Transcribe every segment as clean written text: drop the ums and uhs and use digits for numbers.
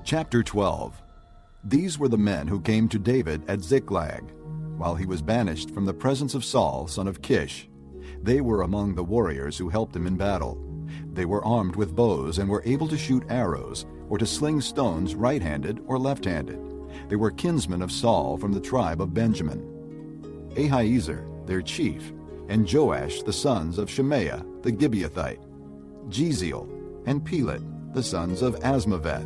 Chapter 12. These were the men who came to David at Ziklag, while he was banished from the presence of Saul, son of Kish. They were among the warriors who helped him in battle. They were armed with bows and were able to shoot arrows or to sling stones right-handed or left-handed. They were kinsmen of Saul from the tribe of Benjamin. Ahiezer, their chief, and Joash, the sons of Shemaiah, the Gibeathite, Jeziel, and Pelet, the sons of Asmaveth,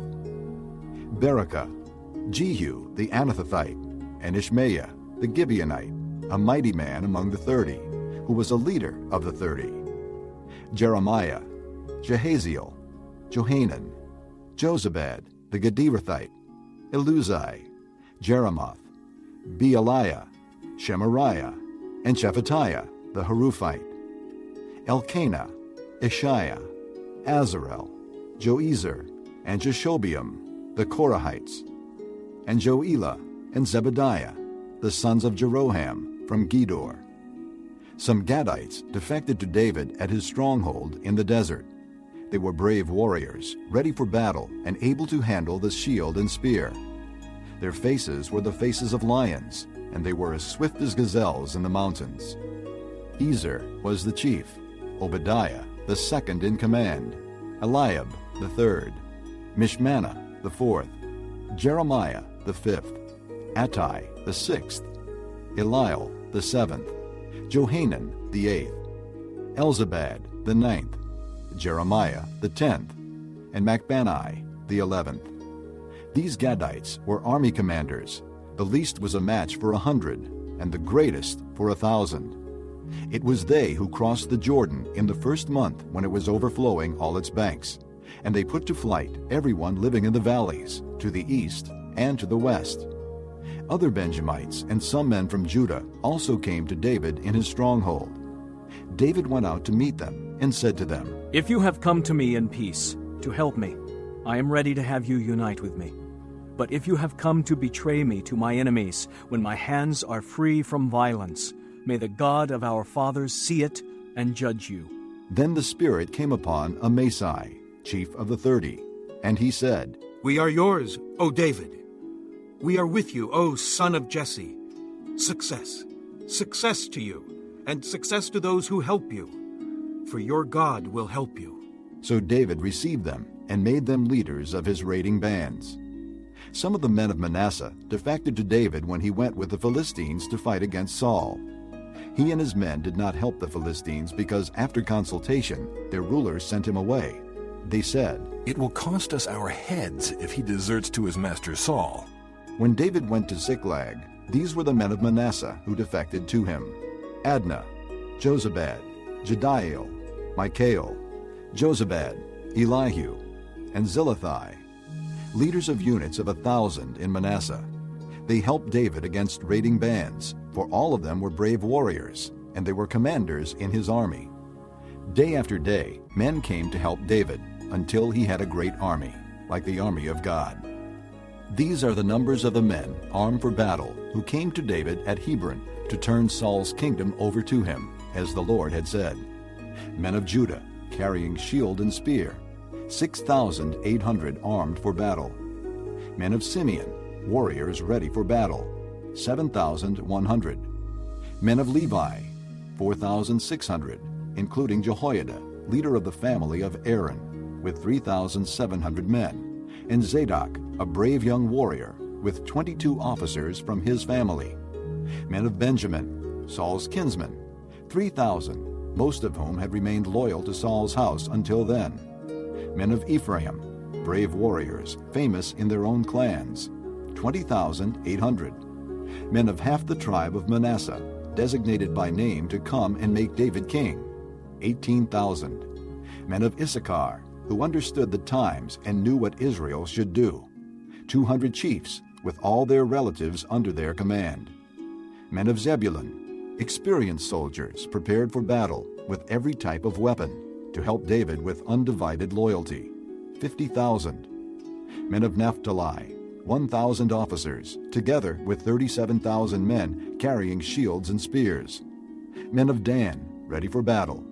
Berakah, Jehu, the Anathothite, and Ishmaiah, the Gibeonite, a mighty man among the 30, who was a leader of the 30. Jeremiah, Jehaziel, Johanan, Jozabad, the Gederathite, Eluzai, Jeremoth, Bealiah, Shemariah, and Shephatiah, the Haruphite, Elkanah, Ishiah, Azarel, Joezer, and Jeshobeam, the Korahites, and Joelah and Zebediah, the sons of Jeroham, from Gedor. Some Gadites defected to David at his stronghold in the desert. They were brave warriors, ready for battle and able to handle the shield and spear. Their faces were the faces of lions, and they were as swift as gazelles in the mountains. Ezer was the chief, Obadiah the second in command, Eliab the third, Mishmannah the fourth, Jeremiah the fifth, Attai the sixth, Eliel the seventh, Johanan the eighth, Elzabad the ninth, Jeremiah the 10th, and Machbanai the 11th. These Gadites were army commanders. The least was a match for 100, and the greatest for 1,000. It was they who crossed the Jordan in the first month when it was overflowing all its banks, and they put to flight everyone living in the valleys, to the east and to the west. Other Benjamites and some men from Judah also came to David in his stronghold. David went out to meet them and said to them, "If you have come to me in peace, to help me, I am ready to have you unite with me. But if you have come to betray me to my enemies, when my hands are free from violence, may the God of our fathers see it and judge you." Then the Spirit came upon Amasai, chief of the 30, and he said, "We are yours, O David. We are with you, O son of Jesse. Success, success to you, and success to those who help you, for your God will help you." So David received them and made them leaders of his raiding bands. Some of the men of Manasseh defected to David when he went with the Philistines to fight against Saul. He and his men did not help the Philistines because after consultation, their rulers sent him away. They said, "It will cost us our heads if he deserts to his master Saul." When David went to Ziklag, these were the men of Manasseh who defected to him: Adnah, Jozabad, Jediael, Michael, Jozabad, Elihu, and Zillethai, leaders of units of 1,000 in Manasseh. They helped David against raiding bands, for all of them were brave warriors, and they were commanders in his army. Day after day, men came to help David, until he had a great army, like the army of God. These are the numbers of the men armed for battle who came to David at Hebron to turn Saul's kingdom over to him, as the Lord had said. Men of Judah, carrying shield and spear, 6,800 armed for battle. Men of Simeon, warriors ready for battle, 7,100. Men of Levi, 4,600, including Jehoiada, leader of the family of Aaron, with 3,700 men, and Zadok, a brave young warrior, with 22 officers from his family. Men of Benjamin, Saul's kinsmen, 3,000, most of whom had remained loyal to Saul's house until then. Men of Ephraim, brave warriors, famous in their own clans, 20,800. Men of half the tribe of Manasseh, designated by name to come and make David king, 18,000. Men of Issachar, who understood the times and knew what Israel should do, 200 chiefs, with all their relatives under their command. Men of Zebulun, experienced soldiers prepared for battle with every type of weapon, to help David with undivided loyalty, 50,000. Men of Naphtali, 1,000 officers, together with 37,000 men carrying shields and spears. Men of Dan, ready for battle,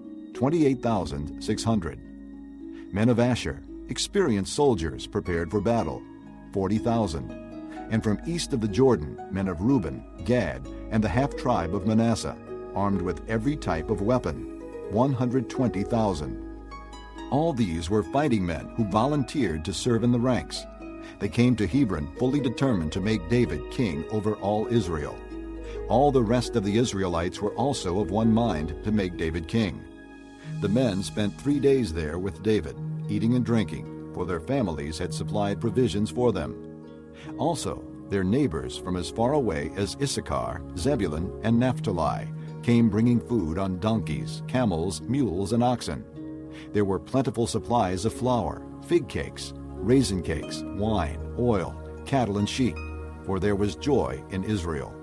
28,600. Men of Asher, experienced soldiers prepared for battle, 40,000. And from east of the Jordan, men of Reuben, Gad, and the half-tribe of Manasseh, armed with every type of weapon, 120,000. All these were fighting men who volunteered to serve in the ranks. They came to Hebron fully determined to make David king over all Israel. All the rest of the Israelites were also of one mind to make David king. The men spent 3 days there with David, eating and drinking, for their families had supplied provisions for them. Also, their neighbors from as far away as Issachar, Zebulun, and Naphtali came bringing food on donkeys, camels, mules, and oxen. There were plentiful supplies of flour, fig cakes, raisin cakes, wine, oil, cattle, and sheep, for there was joy in Israel.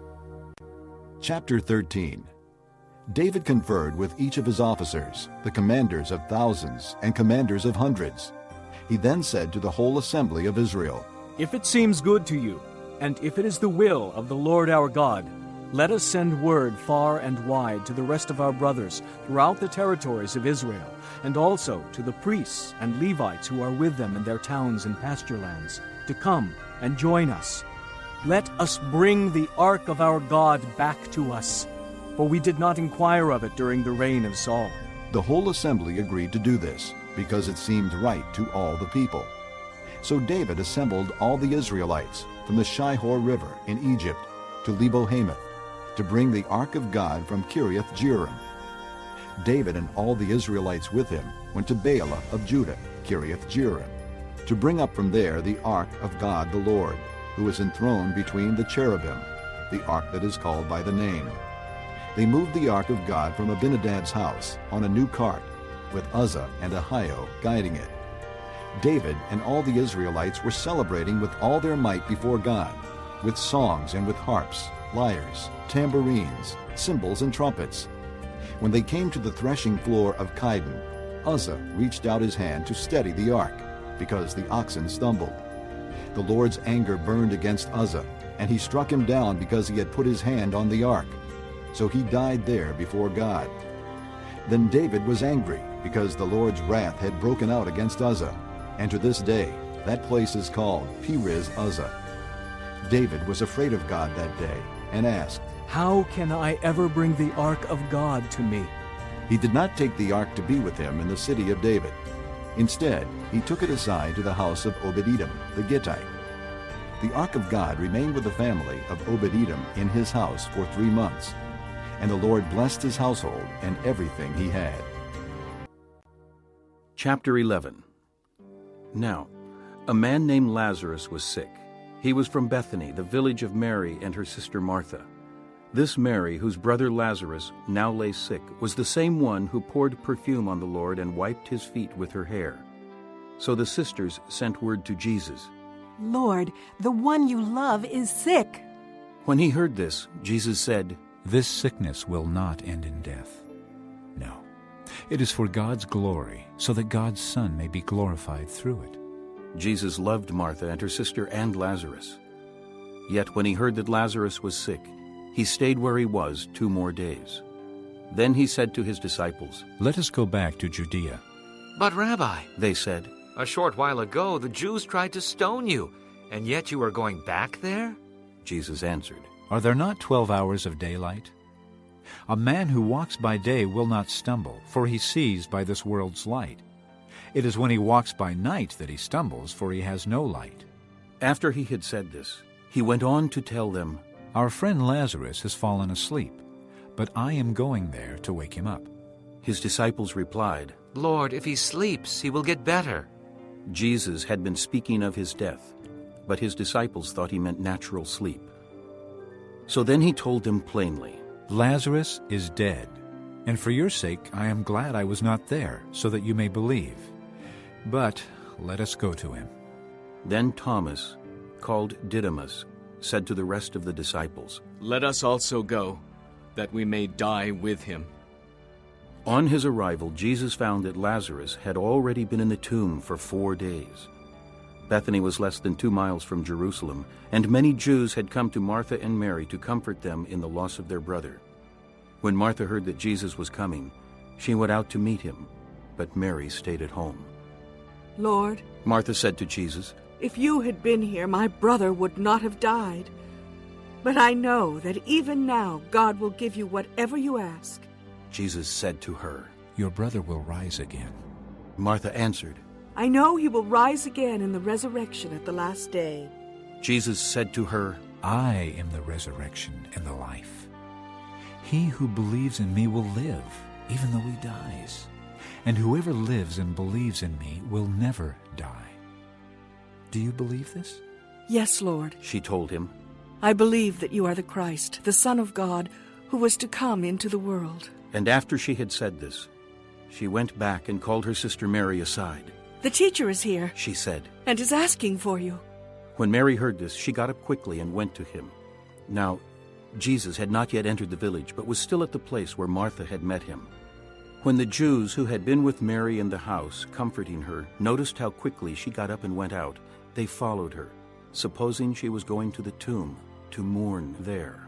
Chapter 13. David conferred with each of his officers, the commanders of thousands and commanders of hundreds. He then said to the whole assembly of Israel, If it seems good to you, and if it is the will of the Lord our God, let us send word far and wide to the rest of our brothers throughout the territories of Israel, and also to the priests and Levites who are with them in their towns and pasture lands, to come and join us. Let us bring the ark of our God back to us, for we did not inquire of it during the reign of Saul. The whole assembly agreed to do this, because it seemed right to all the people. So David assembled all the Israelites from the Shihor River in Egypt to Lebo-Hamath, to bring the ark of God from Kiriath-Jearim. David and all the Israelites with him went to Baalah of Judah, Kiriath-Jearim, to bring up from there the ark of God the Lord, who is enthroned between the cherubim, the ark that is called by the name. They moved the ark of God from Abinadab's house on a new cart, with Uzzah and Ahio guiding it. David and all the Israelites were celebrating with all their might before God, with songs and with harps, lyres, tambourines, cymbals, and trumpets. When they came to the threshing floor of Kidon, Uzzah reached out his hand to steady the ark, because the oxen stumbled. The Lord's anger burned against Uzzah, and he struck him down because he had put his hand on the ark. So he died there before God. Then David was angry, because the Lord's wrath had broken out against Uzzah, and to this day that place is called Perez-Uzzah. David was afraid of God that day, and asked, How can I ever bring the ark of God to me? He did not take the ark to be with him in the city of David. Instead, he took it aside to the house of Obed-Edom the Gittite. The ark of God remained with the family of Obed-Edom in his house for 3 months, and the Lord blessed his household and everything he had. Chapter 11. Now, a man named Lazarus was sick. He was from Bethany, the village of Mary and her sister Martha. This Mary, whose brother Lazarus now lay sick, was the same one who poured perfume on the Lord and wiped his feet with her hair. So the sisters sent word to Jesus. Lord, the one you love is sick. When he heard this, Jesus said, This sickness will not end in death. No, it is for God's glory, so that God's Son may be glorified through it. Jesus loved Martha and her sister and Lazarus. Yet when he heard that Lazarus was sick, he stayed where he was 2 more days. Then he said to his disciples, Let us go back to Judea. But Rabbi, they said, a short while ago the Jews tried to stone you, and yet you are going back there? Jesus answered, Are there not 12 hours of daylight? A man who walks by day will not stumble, for he sees by this world's light. It is when he walks by night that he stumbles, for he has no light. After he had said this, he went on to tell them, Our friend Lazarus has fallen asleep, but I am going there to wake him up. His disciples replied, Lord, if he sleeps, he will get better. Jesus had been speaking of his death, but his disciples thought he meant natural sleep. So then he told them plainly, Lazarus is dead, and for your sake I am glad I was not there, so that you may believe. But let us go to him. Then Thomas, called Didymus, said to the rest of the disciples, Let us also go, that we may die with him. On his arrival, Jesus found that Lazarus had already been in the tomb for 4 days. Bethany was less than 2 miles from Jerusalem, and many Jews had come to Martha and Mary to comfort them in the loss of their brother. When Martha heard that Jesus was coming, she went out to meet him, but Mary stayed at home. Lord, Martha said to Jesus, If you had been here, my brother would not have died. But I know that even now God will give you whatever you ask." Jesus said to her, "Your brother will rise again." Martha answered, "I know he will rise again in the resurrection at the last day." Jesus said to her, "I am the resurrection and the life. He who believes in me will live, even though he dies. And whoever lives and believes in me will never die." Do you believe this? "Yes, Lord. she told him. I believe that you are the Christ, the Son of God, who was to come into the world." And after she had said this, she went back and called her sister Mary aside. "The teacher is here She said. and is asking for you." When Mary heard this, she got up quickly and went to him. Now, Jesus had not yet entered the village, but was still at the place where Martha had met him. When the Jews who had been with Mary in the house, comforting her, noticed how quickly she got up and went out, they followed her, supposing she was going to the tomb to mourn there.